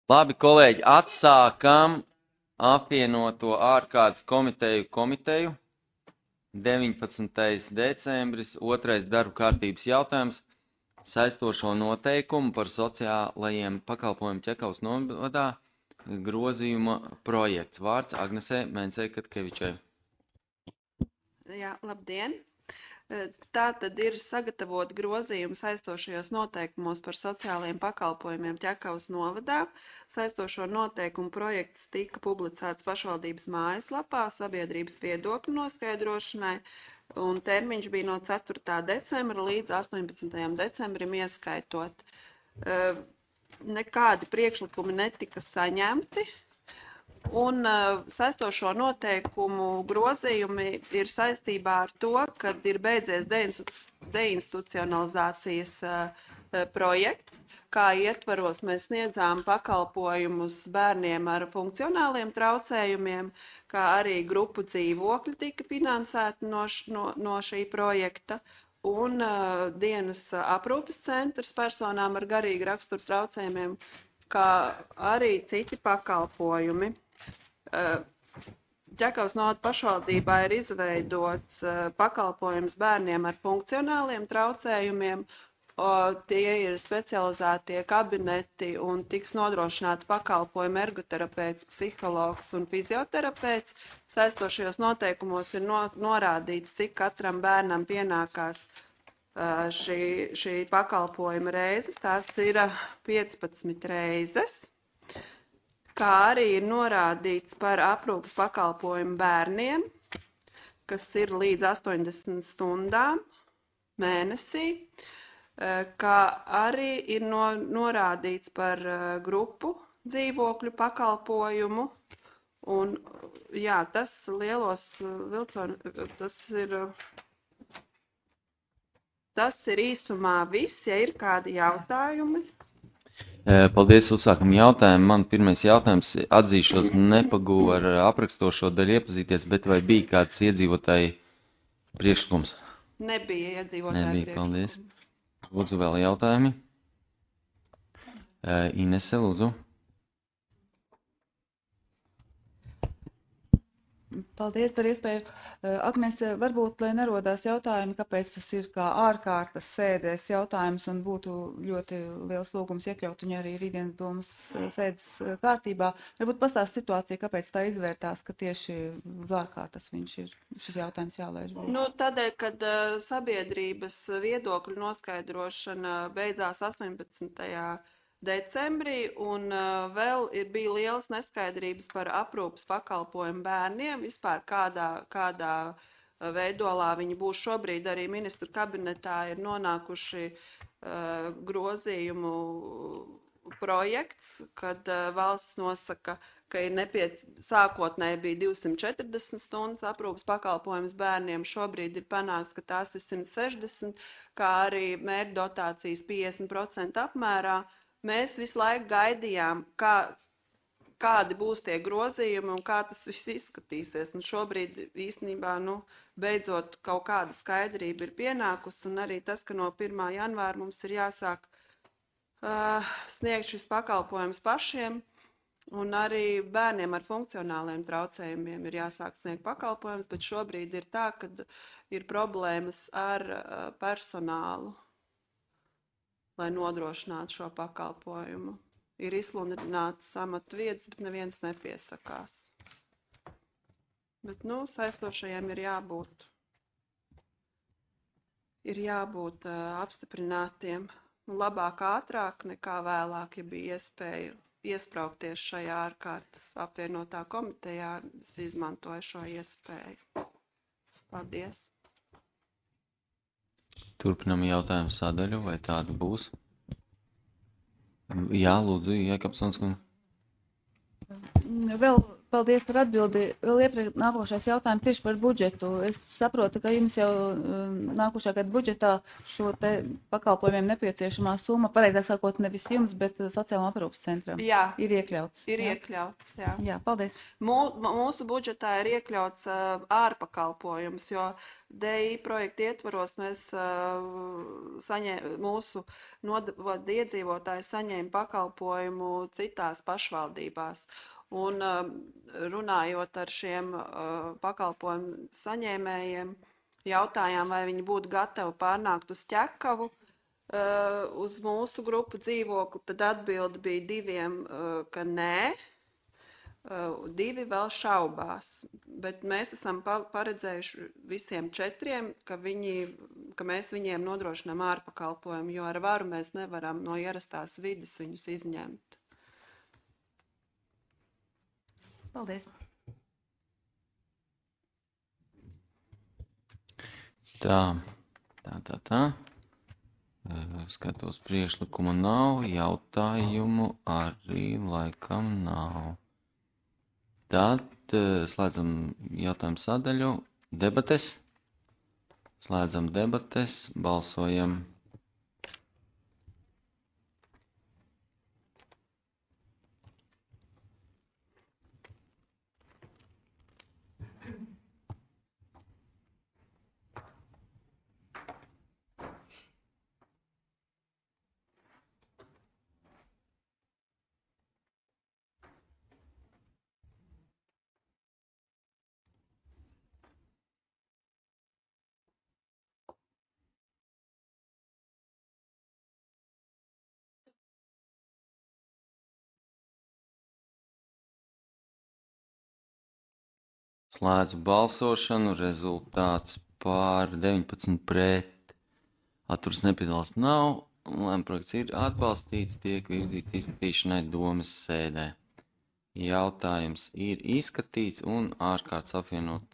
Labi, kolēģi, atsākam apvienoto ārkārtas komiteju. 19. decembris, otrais darba kārtības jautājums, saistošo noteikumu par sociālajiem pakalpojumu Ķekavas novadā grozījuma projekts. Vārds Agnesei Mencei-Katkevičai. Jā, labdien! Tā tad ir sagatavot grozījumu saistošajos noteikumos par sociālajiem pakalpojumiem Ķekavas novadā. Saistošo noteikumu projekts tika publicēts pašvaldības mājaslapā sabiedrības viedokļu noskaidrošanai, un termiņš bija no 4. decembra līdz 18. decembrim ieskaitot. Nekādi priekšlikumi netika saņemti. Un saistošo noteikumu grozījumi ir saistībā ar to, kad ir beidzies deinstitucionalizācijas projekts, kā ietvaros mēs sniedzām pakalpojumus bērniem ar funkcionāliem traucējumiem, kā arī grupu dzīvokļi tika finansēti no šī projekta, un dienas aprūpes centrs personām ar garīgu raksturu traucējumiem, kā arī citi pakalpojumi. Ķekavas novada pašvaldībā ir izveidots pakalpojums bērniem ar funkcionāliem traucējumiem. Tie ir specializētie kabineti un tiks nodrošināti pakalpojumi ergoterapeits, psihologs un fizioterapeits. Saistošajos noteikumos ir norādīts, cik katram bērnam pienākās šī pakalpojuma reizes. Tās ir 15 reizes. Kā arī ir norādīts par aprūpes pakalpojumu bērniem, kas ir līdz 80 stundām mēnesī, kā arī ir norādīts par grupu dzīvokļu pakalpojumu. Un, jā, tas lielos vilcienos, tas ir īsumā viss, ja ir kādi jautājumi. Paldies, uzsākam jautājumu. Man pirmais jautājums, atzīšos, nepagūvu ar aprakstošo daļu iepazīties, bet vai bija kāds iedzīvotāji priekšlikums? Nebija iedzīvotāji priekšlikums. Paldies. Lūdzu, vēl jautājumi. Inese, lūdzu. Paldies par iespēju. Agnes, varbūt, lai nerodās jautājumi, kāpēc tas ir kā ārkārtas sēdēs jautājums un būtu ļoti liels lūgums iekļaut viņu arī rītdienas domas sēdes kārtībā. Varbūt pastāst situāciju, kāpēc tā izvērtās, ka tieši uz ārkārtas šis jautājums jālaiž. Tādēļ, kad sabiedrības viedokļu noskaidrošana beidzās 18. decembrī, un vēl bija lielas neskaidrības par aprūpes pakalpojumu bērniem, vispār kādā veidolā viņi būs. Šobrīd arī ministru kabinetā ir nonākuši grozījumu projekts, kad valsts nosaka, ka sākotnēji bija 240 stundas aprūpes pakalpojums bērniem, šobrīd ir panāks, ka tās ir 160, kā arī mērķa dotācijas 50% apmērā. Mēs visu laiku gaidījām, kādi būs tie grozījumi un kā tas viss izskatīsies. Un šobrīd īstenībā, beidzot kaut kāda skaidrība ir pienākusi, un arī tas, ka no 1. janvāra mums ir jāsāk sniegt šis pakalpojums pašiem, un arī bērniem ar funkcionāliem traucējumiem ir jāsāk sniegt pakalpojums, bet šobrīd ir tā, ka ir problēmas ar personālu, lai nodrošinātu šo pakalpojumu. Ir izsludināts amatu vietas, bet neviens nepiesakās. Bet, saistošajiem ir jābūt apstiprinātiem. Labāk ātrāk nekā vēlāk, ja bija iespēja iespraukties šajā ārkārtas apvienotā komitejā, es izmantoju šo iespēju. Paldies! Turpinam jautājumu sadaļu, vai tāda būs? Jā, lūdzu, Jēkabsons. Vēl paldies par atbildi. Vēl iepriekš nākošais jautājums tieši par budžetu. Es saprotu, ka jums jau nākošā gada budžetā šo te pakalpojumiem nepieciešamā summa, pareizāk sakot, nevis jums, bet sociālajiem aprūpas centram. Jā. Ir iekļauts. Ir iekļauts, jā. Jā, paldies. Mūsu budžetā ir iekļauts ārpakalpojums, jo DI projekta ietvaros mēs mūsu iedzīvotāji saņēma pakalpojumu citās pašvaldībās. Un runājot ar šiem pakalpojumu saņēmējiem, jautājām, vai viņi būtu gatavi pārnākt uz Ķekavu, uz mūsu grupu dzīvokli, tad atbilde bija 2, ka nē, 2 vēl šaubās. Bet mēs esam paredzējuši visiem 4, ka mēs viņiem nodrošinām ārpakalpojumu, jo ar varu mēs nevaram no ierastās vides viņus izņemt. Paldies. Tā. Skatos, priekšlikumu nav, jautājumu arī laikam nav. Tad slēdzam jautājumu sadaļu. Debates. Slēdzam debates, balsojam. Slēdzu balsošanu, rezultāts pār 19 pret. Atturs nepiedalās nav, lēmprojekts ir atbalstīts, tiek virzīts izskatīšanai domas sēdē. Jautājums ir izskatīts un ārkārtas apvienot